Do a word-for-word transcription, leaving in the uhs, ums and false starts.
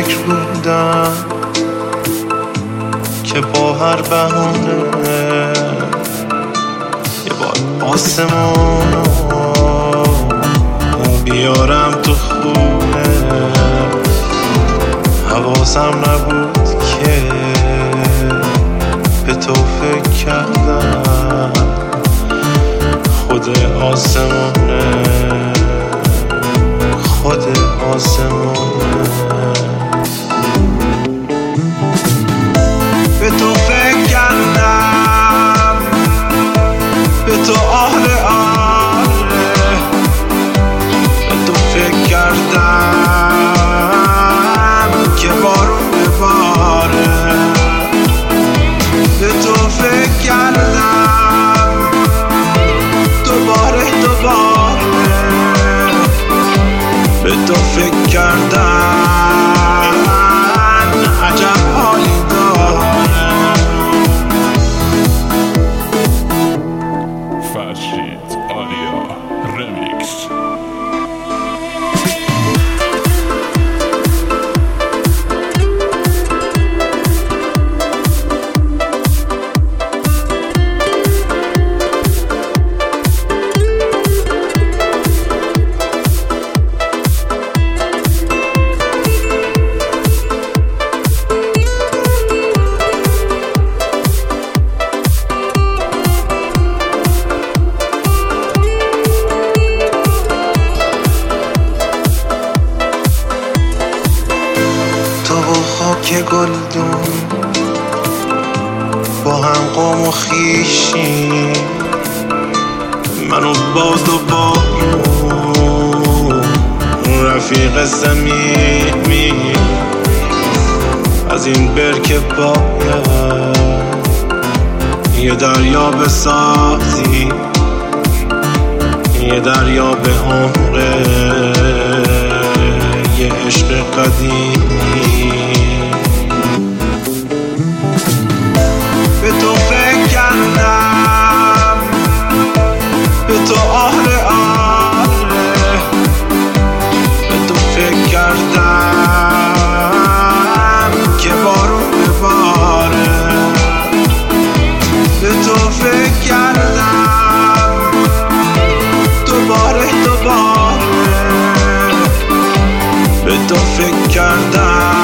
فکر بودم که با هر بهونه یه بار آسمونو بیارم تو خونه. حواسم نبود که به تو فکر کردم خود آسمونه، خود آسمونه. به تو فکر کردم، به تو آره آره، به تو فکر کردم که بارون بباره. به تو فکر کردم دوباره دوباره، به تو فکر کردم عجب حالی داره. فرشید آریا رمیکس. تو و خاک گلدون با هم قوم و خیشیم، من و باد و بارون رفیق صمیمی. از این برکه باید یه دریا بسازی، یه دریا به عمره، یه عشق قدیمی. به تو فکر کردم، به تو آره آره، به تو فکر کردم که بارون بباره. به تو فکر کردم دوباره دوباره، به تو فکر کردم